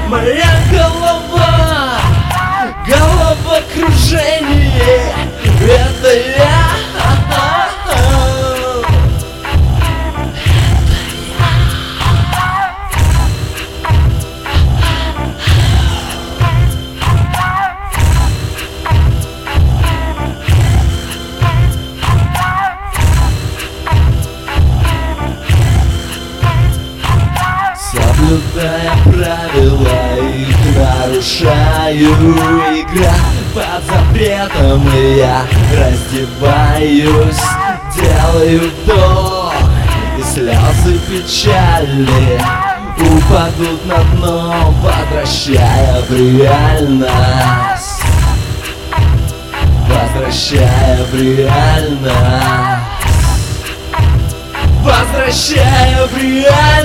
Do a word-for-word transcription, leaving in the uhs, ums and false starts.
Моя голова, головокружение, это я. Соблюдая правила, их нарушаю. Игра под запретом, и я раздеваюсь. Делаю вдох, и слезы печали упадут на дно, возвращая в реальность. Возвращая в реальность. Возвращая в реальность.